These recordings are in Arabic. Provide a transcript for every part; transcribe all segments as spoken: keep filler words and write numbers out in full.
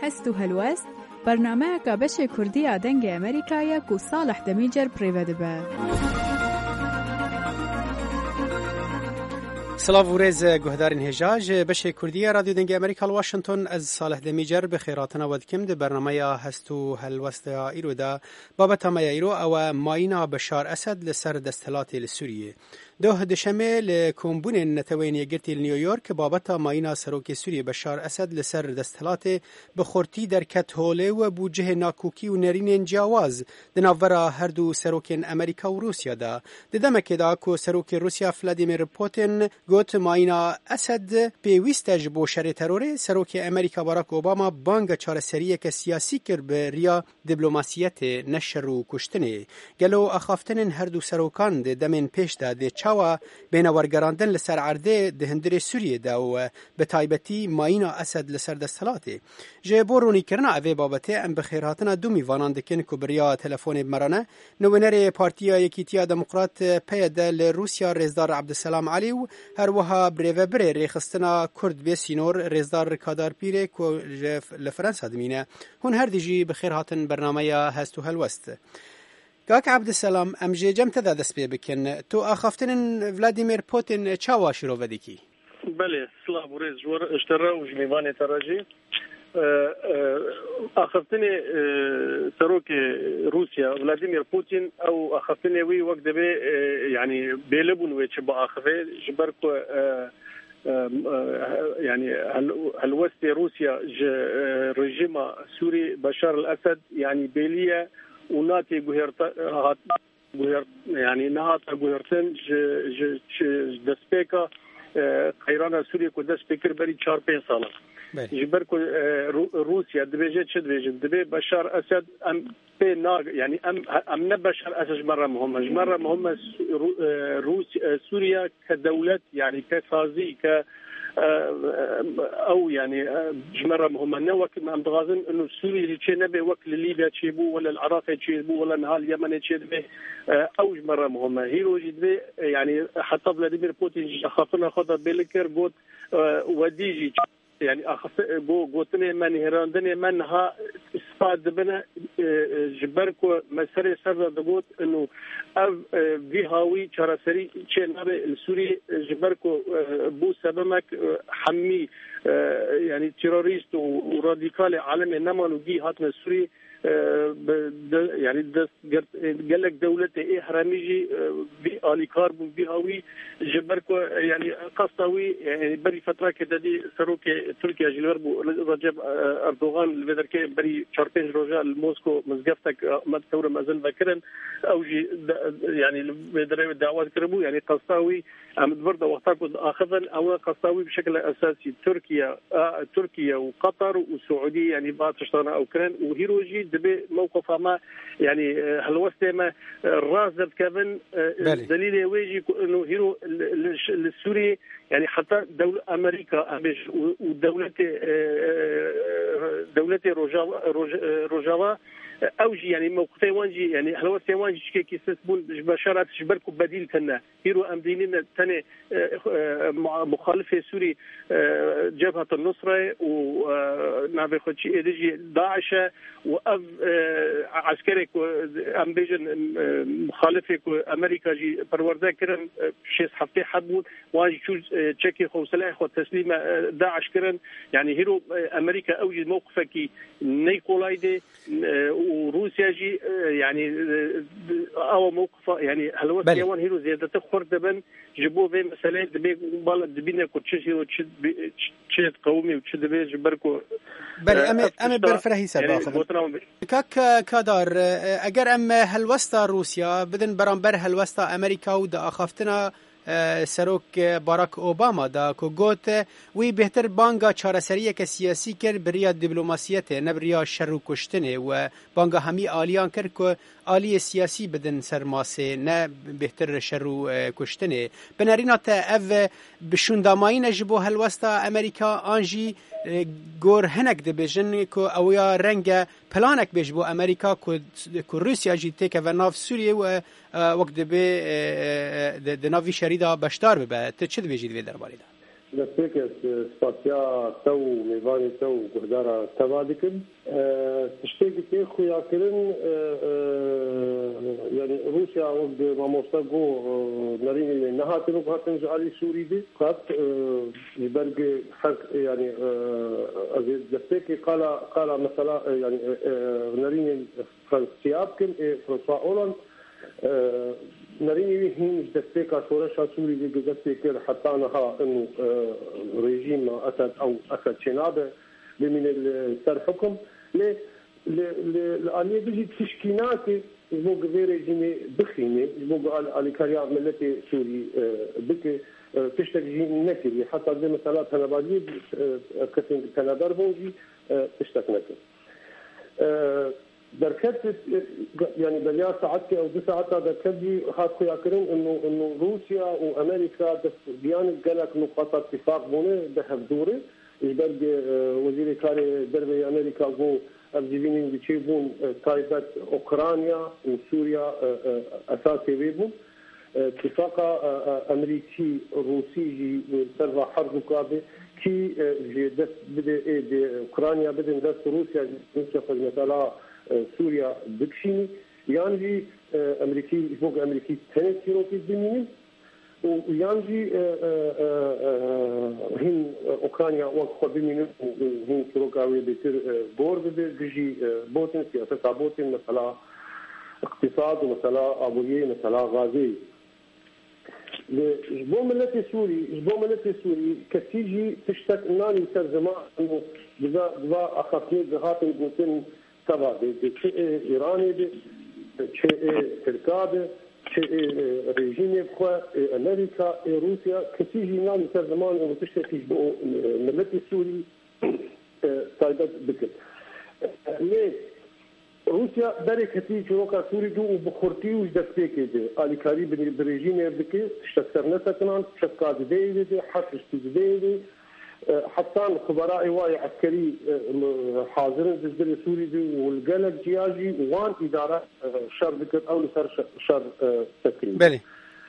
هست و هلوست برنامه که بشه کردی آدنگ امریکایی که صالح دمیجر پریوده به. سلام و رز گهدارین هجاج بشه کردی رادیو دنگ امریکا واشنطن از صالح دمیجر بخیراتنا ودکم ده برنامه هستو هلوست ایرو دا بابت ما ایرو او ماینا بشار اسد لسر دستهلات لسوریه ده دشمه لکومبون نتوین یگرتی نیویورک بابت ماینا سروک سوریه بشار اسد لسر دستهلات بخورتی در کتهوله و بوجه ناکوکی و نرین جواز دناورا هر دو سروکین امریکا و روسیا دا ددمک دا کو سروک روسیا ولادیمیر پوتین گوت ماینا اسد پیوستج بو شر ترور سروک امریکا باراک اوباما بانگ چارەسەریەک سیاسی کرد به ریا دیپلۆماسیەت نشر و کشتنه گلو اخافتن هر دو سروکان ده دمن پیش دا ده چاوا بین ورگراندن لسر عرده ده هندر سوریه دا و به تایبتی ماینا اسد لسر دستهلاته جه بورونی کرنا اوی بابته ام بخیراتنا دو میوانان دکن کبریا تلفون مرانه نوینر پارتیا یکیتیا دموکرات پید لروسیا رزدار عبدالسلام علی و هر وها بریو بری ریخستنا کرد به سینور رزدار کادار پیره که لفرانسا دمینه هون هر دیجی بخیر هاتن برنامه هستو هلوست کاک عبدالسلام ام جه جم تدا دست بی بکن تو اخافتن ولادیمیر پوتین چاوا شروع ودیکی؟ بله سلام و ریز جور اشترا و جمیوان تراجی اخافتن سروک روسیا ولادیمیر پوتین او اخافتن وی وقت دبی یعنی بیلبون وی چه با اخفه جبرکو يعني هلوست روسيا رژیم سوري بشار الأسد يعني بيلية وناتي جهرت يعني نهات جهرتن دسبيكا قيرانا سوريا كدس فكر بري چهار پنج ساله جبر کو روسيا دبيجه چه دبيجه دبي بشار اسد ام بي ناغ يعني ام ام بشار اسد مره مهمه مره مهمه روسيا سوريا كدوله يعني كسازي ك او يعني جمره مهمه نوك ام دغازن انه سوريا شي نبي وكل ليبيا تشيبو ولا العراق تشيبو ولا نهال اليمن تشيبو او جمره مهمه هيرو جدبي يعني حتى فلاديمير بوتين خاطرنا خاطر بيلكر بوت وديجي يعني أخف جو جوتني من هراندني من ها استفاد بنا جبركو مسألة سر دقوت إنه أف في هاوي شراسري شيء نبي السوري جبركو بو سبمك حمي يعني تيروريست وراديكال عالمي نمانو جي هاتنا السوري يعني قال لك دولة إيه حراميجي بآلي كاربون بهاوي جبركو يعني قصوي يعني بري فترة كده دي سروك تركيا جلوربو رجب أردوغان البدركي بري شاربين روجا الموسكو مزقفتك ما تصور ما زال ذكرن أو جي يعني بدري الدعوات كربو يعني قصوي أمد برضه وقتاكو أخذا أو قصوي بشكل أساسي تركيا آه تركيا وقطر والسعودية يعني بعض تشتغلنا أوكران وهيروجي دبي موقفها ما يعني هالوسط ما الراس كابن دليل ويجي انه هيرو السوري يعني حتى دولة امريكا ودولة دولة روجاوا اوجي يعني موقفي وانجي يعني هالوسط وانجي شكي كيسبون بشارات جبركو بديل كنا هيرو امدينين ثاني مخالفه سوري جبهة النصرة ونابي خدشي ادجي داعش وأف عسكري أمبيجن مخالفة أمريكا جي برورده كرن شيء حفتي حبون واجي شو تشكي خو سلاح وتسليم داعش كرن يعني هيرو أمريكا أوجي موقفك نيكولايدي وروسيا جي يعني أو موقف يعني هلو سيوان هيرو زيادة خردبن جبوا في مسألة دبي بالد دبينا كتشي وتشد تشد قومي وتشد بي جبركو بل أم أم برفرهي سباق كاك كادار اگر ام هلوستا روسيا بدن برانبر هلوستا امريكا ودا اخافتنا سروک باراک اوباما دا کو گوت وی بهتر بانگا چارەسەریەک سیاسی کر بریا دیپلۆماسیەت نه بریا شر و کشتنه و بانگا همی آلیان کر کو آلی سیاسی بدن سرماسه نه بهتر شر و کشتنه بنارینا تا اف بشونداماین جبو هلوستا امریکا آنجی گور هنک دبیجن کو اویا رنگ پلانک بیج بو امریکا کو کو روسیا جی تک و ناف سوریه و وقت به د ناوی شریدا بشدار به ته چه بیجید و درباره دا دستك سباسيا تو ميفاني تو قدرة تبادكن تشتكي تيخو ياكلن يعني روسيا وقت ما مستقو نريني نهاتنو بهاتن جعلي سوري دي قد يبرق حق يعني دستك قال قال مثلا يعني نريني فرنسيابكن فرنسا أولان نريني هين دستك شورشا سوري دي دستك حتى نها إنه ريجيم أسد أو أسد شنابه بمن السر حكم ل ل لأني بيجي تشكيناتي يبغى غير ريجيم بخيني يبغى على كريا ملتي سوري بك تشتكي نكري حتى زي مثلا أنا بعدي كتن كندا بوجي تشتكي نكري دركت يعني بليا ساعات او دو ساعات دركت هات خويا كريم انه انه روسيا وامريكا ديان قالك نقطه اتفاق بونه بهدوري يبرد وزير كاري دربي امريكا هو ابجيبين بيشيبون تايبت اوكرانيا وسوريا اساسي بيبو اتفاق امريكي روسي سرفا حرب كابي كي جدت بدا اوكرانيا بدا دست روسيا روسيا مثلا سوريا بكشيني يعني امريكي فوق امريكي ثلاث يوروكي دميني ويانجي هين اوكرانيا وقت بميني هين كروكاوي بيصير بورد بيجي بوتين سياسه بوتين مثلا اقتصاد ومثلا ابويه مثلا غازي جبو ملتي سوري جبو ملتي سوري كتيجي تشتك ناني ترجمه انه بذا بذا اخافني جهات بوتين تبع دي شيء إيراني دي شيء تركيا شيء ريجيم بخوا أمريكا روسيا كثير ناس زمان وتشتكي بو ملتي سوري تايدت بكت ليه روسيا داري كثير شروكا سوري دو وبخورتي وجدتك دي على كاري بريجيم بكت شكرنا سكنان شكاد دي دي حرش دي دي حتى خبراء واي عسكري حاضرين بالنسبه سوري دي والقلق جياجي وان اداره شر ذكر او لسر شر سكري بلي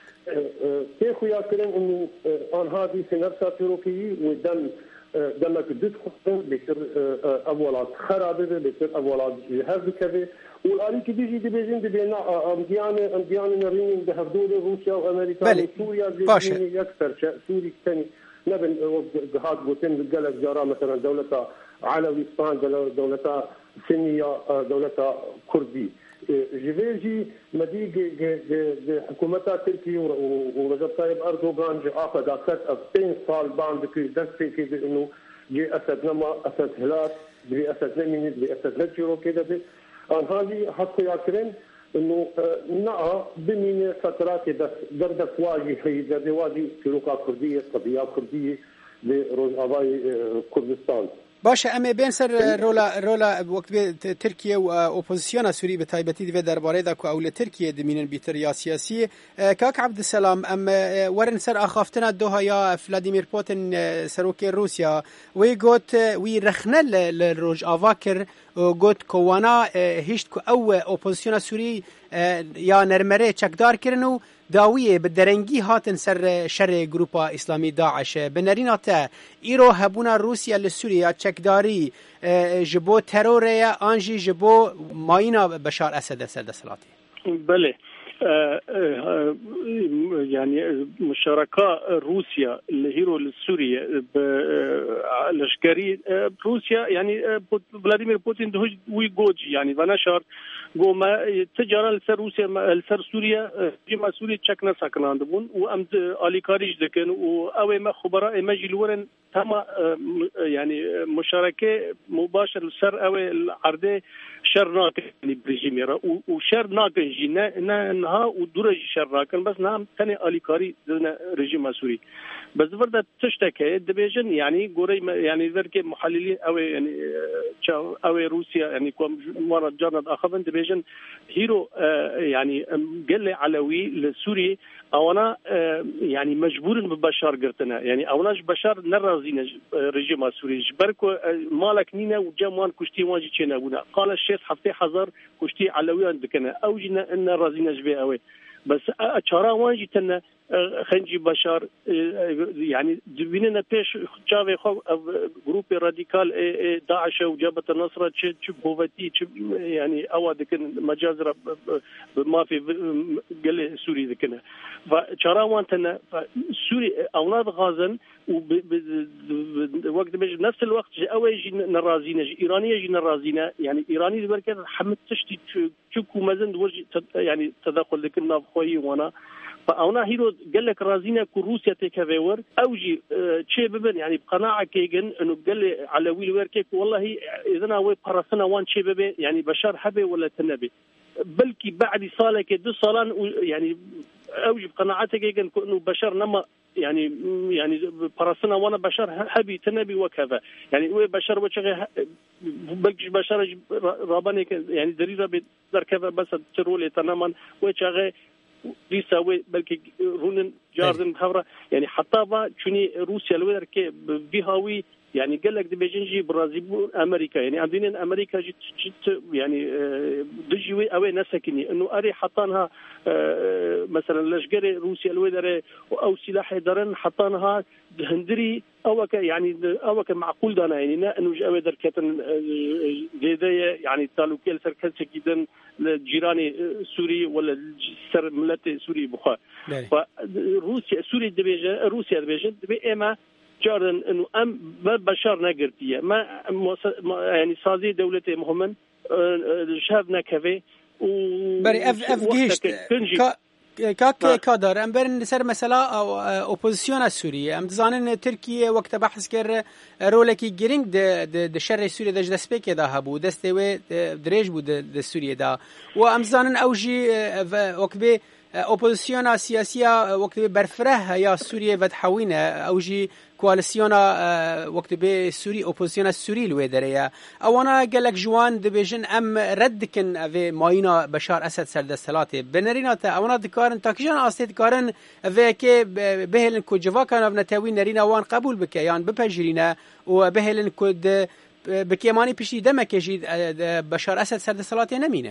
كيف يا كلام انه ان هذه سنفسها تروكي ودم دمك تدخل بيصير اولاد خرابه بيصير اولاد جهاز كذا والاريك بيجي دي بيجين دي بينا امديانه امديانه نرين بهدول روسيا وامريكا وسوريا دي اكثر سوري ثاني نبن جهاد بوتين بالقلق جرى مثلا دولة علوي اسبان دولة سنية دولة كردي جيفيجي مدي حكومتها تركيا ورجب طيب اردوغان جي اخذ اكثر ألفين صال باند كي دستي كده انه جي اسد نما اسد هلال جي اسد نمين جي اسد نجيرو كده ان هذه حتى ياكرين انه نعم بمين فترات بس دردك واجي هي درد واجي شروكا كرديه قضيه كرديه لروزافاي كردستان باشه ام بین سر رولا رولا وقت ترکیه و اپوزیسیون سوری به تایبەتی دوی درباره دا کو اول ترکیه دمینن بیتریا سیاسی کاک عبدالسلام ام ورن سر اخافتنا دوها یا فلادیمیر پوتین سروک روسیا وی گوت وی رخنه لروج آواکر گوت کوانا هیشت کو او اپوزیسیون سوری یا نرمره چکدار کرنو داویه به درنگی هاتن سر شر گروپا اسلامی داعش بنریناته ایرو هبونا روسیا لسوریا چکداری جبو ترور آنجی جبو ماینا بشار اسد سر دسلاتی بله يعني مشاركة روسيا الهيرو لسوريا بالعسكري روسيا يعني فلاديمير بوتين ده ويجوجي يعني فنشر قوما تجارة لسر روسيا لسر سوريا جمع سوريا تشكنا سكنان دبون وأمد أليكاريج دكان وأوي ما خبراء مجلورن تما يعني مشاركة مباشرة لسر أوي العرض شر ناقن يعني بريجيميرا وشر ناقن جينا نها ودرج شر ناقن بس نعم ثاني أليكاري ذنا رجيم سوري بس فردا تشتكي دبيجن يعني قري يعني ذلك محللين أو يعني أو روسيا يعني كم مرة جرنا أخذن دبيجن هيرو يعني قل علوي لسوري أو أنا يعني مجبور ببشار قرتنا يعني أو ناش بشار نرازين رجيم سوري جبركو مالك نينا وجموان كشتي واجي تشينا قال الشيخ حفتي حذر كشتي علويان دكنا أو جينا إن رازين جبي أوي بس أشارا واجي تنا خنجي بشار يعني دبيننا بيش جافي خو جروب راديكال داعش وجبهة النصرة تش بوفتي يعني أو ذكر مجازر ما في قال سوري ذكرنا فشراوان تنا سوري أولاد غازن ووقت بيج نفس الوقت أول يجي نرازينا إيرانية يجي نرازينا يعني إيراني ذبركات حمد تشتي تشكو مزن وجه يعني تدخل ذكرنا بخوي وانا فأونا هيرو قال لك رازينا كروسيا تكافور أوجي شيء ببن يعني بقناعة كيجن إنه قال لي على ويل ويركيك والله إذا أنا وين برسنا وان شيء ببن يعني بشار حبي ولا تنبي بلكي بعد صالة كده صالان يعني أوجي بقناعته كيجن إنه بشار نما يعني يعني برسنا وانا بشار حبي تنبي وكذا يعني وين بشار وشغل بلكي بشار راباني يعني دريرة بدركذا بس ترولي تماما وشغل ريساوي بلكي رونن جاردن خبره يعني حتى با چوني روسيا لوير كي بيهاوي يعني قال لك دبيجنجي برازيل امريكا يعني عندنا امريكا جت, جت يعني دجوي او نسكني انه اري حطانها مثلا لشجري روسيا لوير او سلاح درن حطانها هندري او يعني او معقول دانا يعني انه جاوي دركتن زيدايه يعني تعلقيه سركنس جدا لجيراني سوري ولا سر ملت سوري بخا فروسيا سوري دبيجه روسيا دبيجه دبي اما جاردن انه ام بشار نقرتيه ما يعني سازي دولته مهمن شافنا كافي و بري اف اف جيشت كاك كادر ام برن سر مثلا او اوبوزيسيون السوريه ام تزانن تركيا وقت بحث كر رولكي جيرينج د د شر سوريا د دسبيك دا هبو دستوي دريج بو د سوريا دا وام تزانن اوجي وقبه اوبوزيسيون سياسيه وقت برفره يا سوريا فتحوينه اوجي كواليسيون وقت به سوري اوبوزيسيون السوري الويدريه او انا قال لك جوان دبيجن ام ردكن في ماينا بشار اسد سردسلاته بنرينا او انا دكارن تاكيجان استيت كارن في كي بهلن كوجوا كان بنتاوي نرينا وان قبول بك يعني ببجرينا وبهلن كود بكيماني بشي دمك يجي بشار اسد سردسلاته نمينه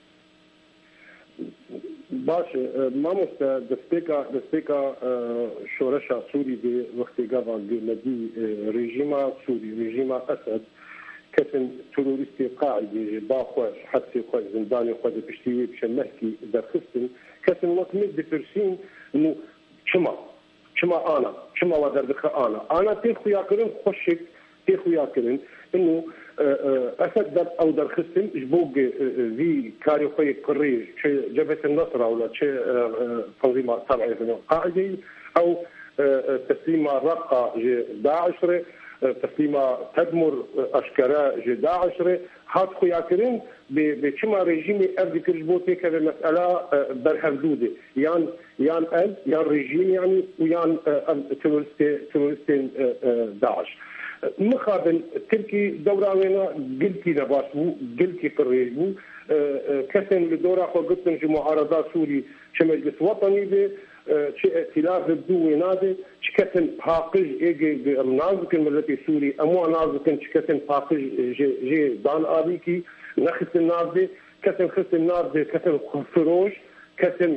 باشه ماموست دستیکا دستیکا شورشا سوری به وقتی گاوا گلدی رژیما سوری رژیما اسد کسن تروریستی قاعدی باخوش حتی خوش زندانی خوش پشتیوی بشن محکی در خستن کسن وقت مید بپرسین انو چما چما آنا چما و در دخل آنا آنا تیخویا کرن خوشک تیخویا کرن انو أسد در أو در خصم جبوق في كاري خوي كريج جبهة النصرة ولا شيء تنظيم تبعي قاعدي أو تسليمة رقة داعش تسليمة تدمر أشكراء داعش هات خويا كرين بشما ريجيمي أبدي كرجبوتي كذا مسألة برهفدودة يان يان ال يان ريجيم يعني ويان تورستي تورستين داعش مخابن تركي دورة وينا قلتي نباش بو قلتي قريش بو كسن لدورة خو قلتن جو معارضات سوري شو مجلس وطني بي شو ائتلاف بدو وينادي شو كسن باقج ايجي النازكن ملتي سوري امو نازكن شو كسن باقج جي, جي دان آبيكي نخس الناس دي كسن خس الناس دي كسن فروش كسن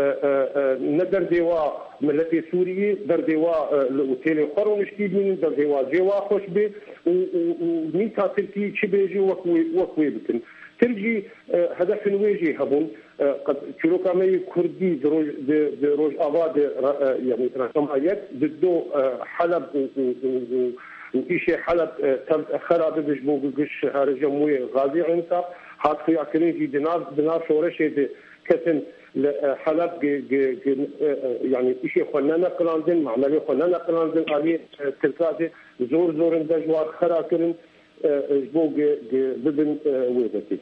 ندر ديوا ملتي سورية در ديوا وتيلي قرون شديد من در ديوا جوا خوش به وميتا تركي شبيجي وكوي وكوي بكن ترجي هدف الويجي هبون قد شروكا مي كردي دروج دروج آباد يعني رسميات ضدو حلب وإيشي حلب خراب بجبو قش هرجموي غازي عنصر هات خيا كريجي دينار دينار شورشة كتن حلب يعني شيء خلنا قلاندن معملي خلنا قلاندن عليه تلفازة زور زور دجوار خراكرن جبوق بدن ويبتي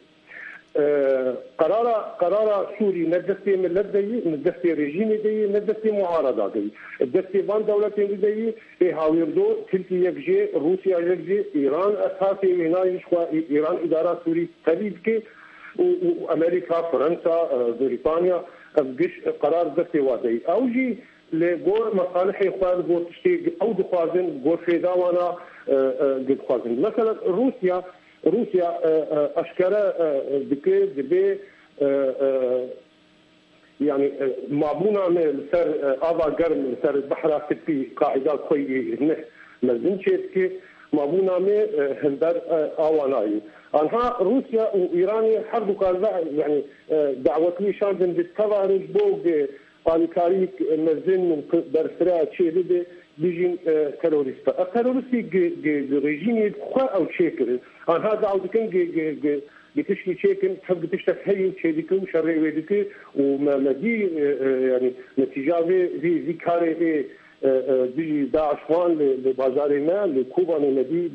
قرار قرار سوري ندستي من لدي ندستي رجيم دي ندستي معارضة دي ندستي بان دولتين دي هاويردو تلكي يكجي روسيا يكجي إيران أساسي وينايش إيران إدارة سوري تبيد كي وامريكا فرنسا بريطانيا بقش قرار دستي وادي اوجي لغور مصالح اخوان غور تشتي او دخوازن غور فيداوانا قد خوازن مثلا روسيا روسيا اشكرا بكي دبي يعني مابونا من سر آبا قرم سر البحر في قاعدة خوي نه مزن شيء مابونا من هندر آواناي أنها روسيا وإيران حرب كذا يعني دعوة لي شانزن بالتوارج بوج بالكاريك مزن برسرات شيء ده بيجين تروريست التروريستي ريجيم خا أو شكل أنها دعوة كان بتشكي شيء تحب تشتهي شيء ديكم شرعي وديك وما دي يعني نتيجة في في كاري بيجي داعش وان لبازارنا لكوبا نمدي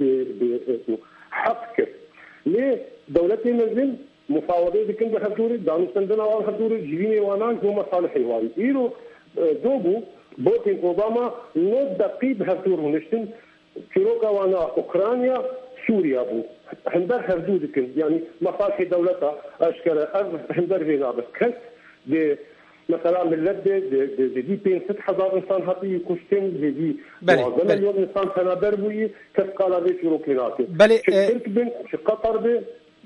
بحق ليه دولتي نزل مفاوضات ديكم بحضوري دانستندنا وحضوري جيني وانا هم مصالح حواري إيرو دوبو بوتين أوباما نود دقيق بحضور ونشتن كيروكا وانا أوكرانيا سوريا بو هندر هردودكن يعني مصالح دولتها أشكر هندر في نابس كنت دي مثلا ملت دي دي دي بين ست حزار إنسان هاتي يكشتن دي دي معظم اليوم إنسان تنادر بوي كسقالا دي شروكيناتي شكرك بين شقطر دي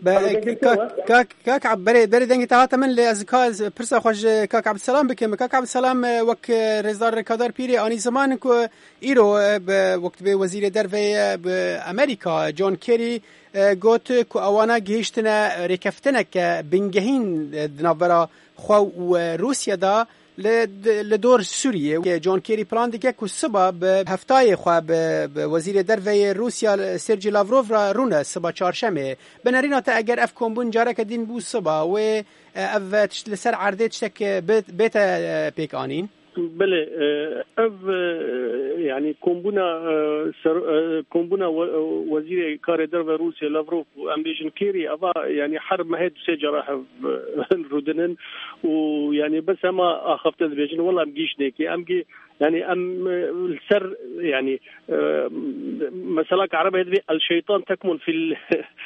كاك كاك عب بري بري دنگی تاعت من لازکاز پرسا خوش كاك عبد السلام بكم كاك عبد السلام وك رزدار كادر بيري اني زمان كو ايرو وقت به وزير درفه بامريكا جون كيري قوت كو اوانا گهشتنا ركفتنك بنگهين دنابرا خو روسيا دا لدور سوريا جون كيري بلان ديكه كو سبب هفتاي خو وزير درفه روسيا سيرجي لافروف را رونا سبا چارشمه بنرينا تا اگر اف كومبون جارك دين بو سبا و اف لسر عرضه تشك بيت بيك انين بله اف يعني كومبونا كومبونا وزير كار درفه روسيا لافروف وامبيشن كيري ابا يعني حرب ما هي سجراح رودنن ويعني بس ما اخفت الفيجن والله امجيش نيكي امجي يعني ام السر يعني مسألة عربية الشيطان تكمن في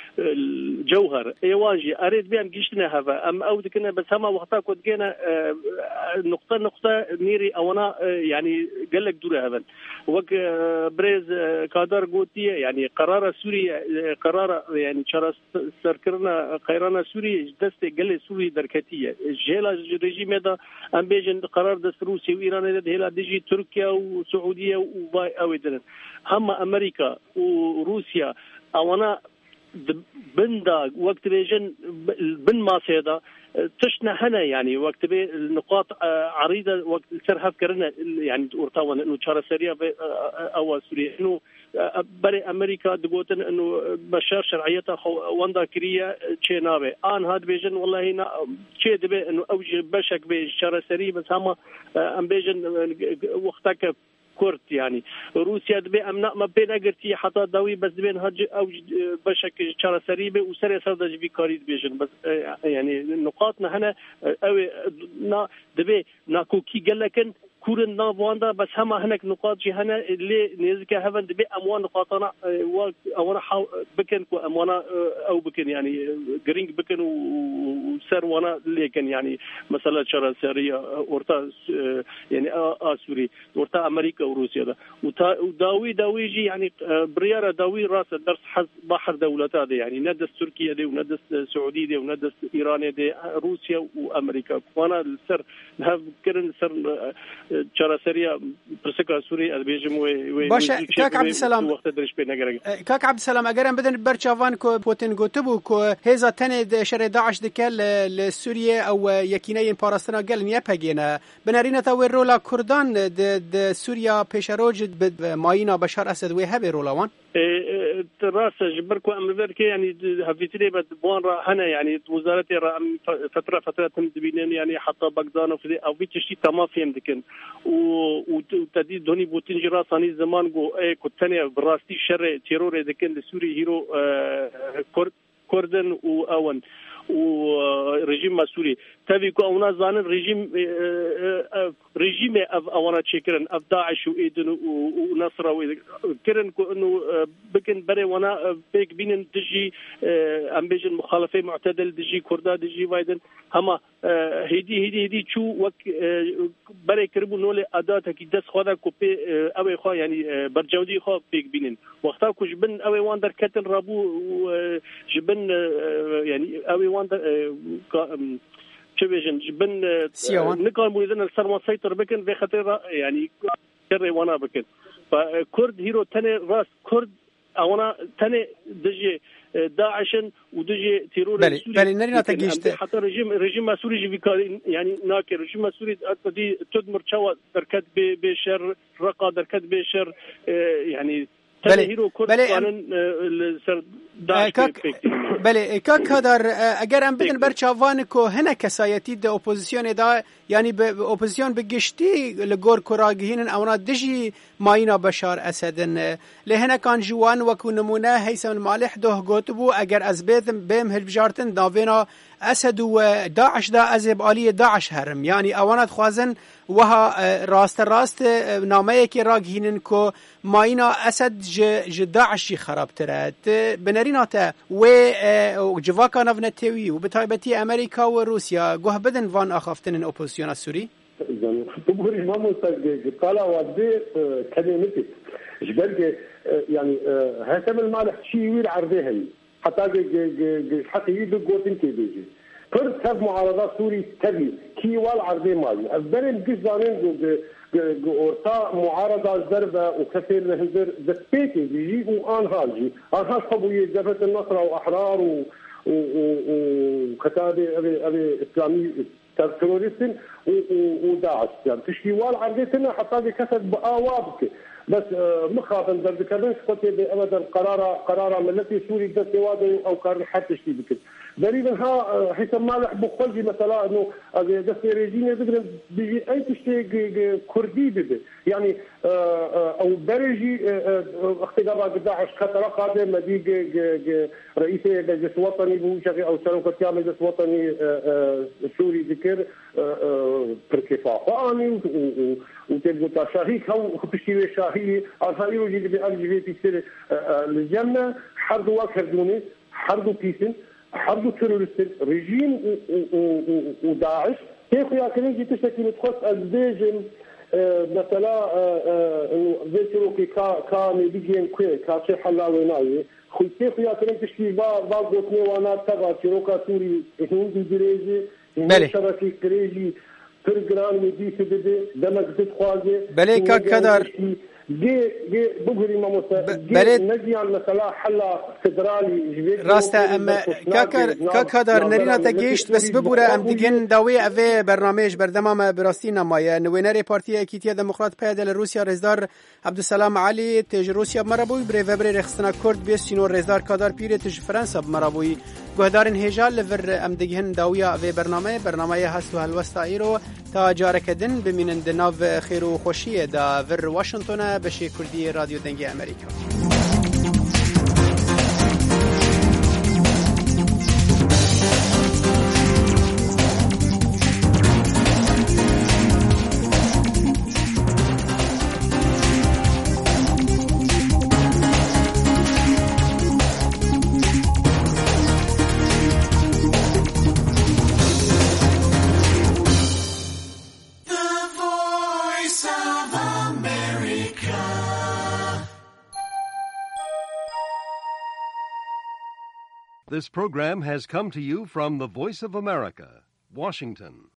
الجوهر ايواجي اريد بهم جيشنا هذا ام اود كنا بس هما وقتها كنت جينا نقطه نقطه نيري او انا يعني قال لك دور هذا وك بريز كادر قوتي يعني قرار سوريا قرار يعني شرس سركرنا قيرانا سوريا دست قال سوريا دركتيه جيلا ريجيم هذا ام بيجن قرار دست روسيا وايران هلا ديجي تركيا وسعوديه وباي اويدن هم امريكا وروسيا او انا بندا وقت بيجن بن ما سيدا تشنا هنا يعني وقت بي النقاط عريضه وقت سرها فكرنا يعني ارتاونا انه شارع سريع او سوريا انه بري امريكا دقوتن انه بشار شرعيتها وندا كريا تشينابي ان هاد بيجن والله هنا شيء دبي انه اوج بشك بشارع سريع بس هم ام بيجن وقتك كورت يعني روسيا دبي امنا ما بين اجرتي حتى داوي بس بين هج او بشكل شارع سريبه وسري سرد جبي كاريد بيجن بس يعني نقاطنا هنا او نا دبي ناكو كي قال لكن كورن نافواندا بس هما هناك نقاط جي هنا اللي نيزك هفن دبي اموان نقاطنا وانا بكن اموانا او بكن يعني جرينج بكن وسر وانا لكن يعني مثلا شرع سريه اورتا يعني اسوري اورتا امريكا وروسيا ده وداوي داوي جي يعني برياره داوي راس درس حز بحر دولات هذه يعني ندس تركيا دي وندس سعوديه دي وندس ايران دي روسيا وامريكا وانا السر هاف كرن سر شرع سريه برسكا سوري البيجم و باشا كاك عبد السلام كاك عبد السلام اگر بدن برچاوان کو بوتين گوتبو کو هيزا تند شر داعش دکل لسوريا او يكينين باراستنا قال نيا بگينا بنارينا تا رولا كردان د سوريا بيشروج ماينا بشار اسد و هبه رولوان راس جبركو امريكا يعني هفيتري بد بون هنا يعني وزارتي فتره فتره تمدبين يعني حتى بغداد وفي او بيتشي تمام فهم دكن وتدي دوني بوتين جراساني زمان جو اي كنتني براستي شر تيرور دكن لسوري هيرو كردن واون ورجيم مسؤولي تبي كو اونا زان رجيم رجيم اف اونا تشكرن اف داعش وايدن ونصر وكرن كو انه بكن بري وانا بيك بين تجي امبيجن مخالفه معتدل تجي كردا تجي بايدن هما هدي هدي هدي شو وك بري كربو نول اداه كي دس خدا كو بي اوي خو يعني برجودي خو بيك بين وقتا كو جبن اوي واندر كتن رابو جبن يعني اوي واندر شو بيجن جبن نقال مويدنا السرما سيطر بكن في خطيرة يعني كري وانا بكن فكرد هيرو تاني راس كرد أونا تاني دجي داعشن ودجي تيرور بله بله نرينا تجيشت حتى رجيم رجيم سوري جي يعني ناكر رجيم سوري أتدي تدمر شوا دركت بشر رقا دركت بشر يعني بله بله كاك بله كاك هدار اگر ام بدن برچاوان کو هنا کسایتی د اپوزیسیون دا یعنی به اپوزیسیون بگشتی لگور کراگهین اونا دجی ماینا بشار اسدن لهنا کان جوان وکو نمونه هیثم المالح ده گوتبو اگر از بيتم بهم هلبجارتن داوینا اسد و داعش دا ازب علی داعش هرم یعنی اوانات خوازن وها راست راست نامه کی راگهینن کو ماینا اسد ج داعش خراب ترات بنریناته و جواکا نفنتوی و بتایبتی امریکا و روسیا گوه بدن وان اخافتن اپوزیسیون السوری زين تبغي ما مستقبل قال ودي كلمتي جبل يعني هسم المالح شيء وير عرضه هي حتى حتى يدق قوتين كي بيجي كل كف معارضات سوري تبي كي وال عرضه مالي أفضل جزانين جو أورتا معارضة الزربة وكثير من هذر دبيتي بيجي وآن هاجي آن هاج قبوية جبهة النصرة وأحرار و وكتابة أبي أبي إسلامي تروريستين وداعش يعني تشكيوال عرضتنا حتى كسب بآوابك بس مخاطا درد كذا قلت ابدا قرار قرار ملتي سوري دست وادي او كان حتى شيء بكل تقريبا ها حسب مالح بقولي مثلا انه دست ريجين يقدر بيجي اي شيء كردي بده يعني او درجي اختبار داعش خطر قادم مدي رئيس مجلس وطني بوشغي او سلوك كامل مجلس وطني سوري ذكر بركفافاني وتبقى شاهيك هو بشيء شاهي الهايرو اللي بأرجع في سر الجنة حرب وكردوني حرب بيسن حرب تيرورست رجيم وداعش كيف يمكن يجي تشكيل تخص الزيجن مثلا انه زيترو كي كان بيجين كوي كاشي حلاويناي خو كيف يمكن تشكيل با با غوتني وانا تبع تيروكا سوري هندي دريجي شبكه كريجي ترجران مدي سدد دمك تتخواجه بله كدر جي جي بغري ما مست نجيان مثلا حلا فدرالي راستا اما كاكر كاكدر نرينا تجيشت بس ببوره ام ديجن داوي اوي برنامج بردمام براستي نمايه نوينري بارتي اكيتيا ديمقراط بيدل روسيا رزدار عبدالسلام علي تج روسيا مرابوي بريفبري رخصنا كورد بيسينو رزدار كادر بيري تج فرنسا مرابوي گهدارن هجال لور ام ديجن داويا اوي برنامه برنامه هستو هلوستا ايرو تا جاركدن بمينن دناف خير و خوشيه دا ور واشنطن بشي كردي راديو دنگي امريكا. This program has come to you from the Voice of America, Washington.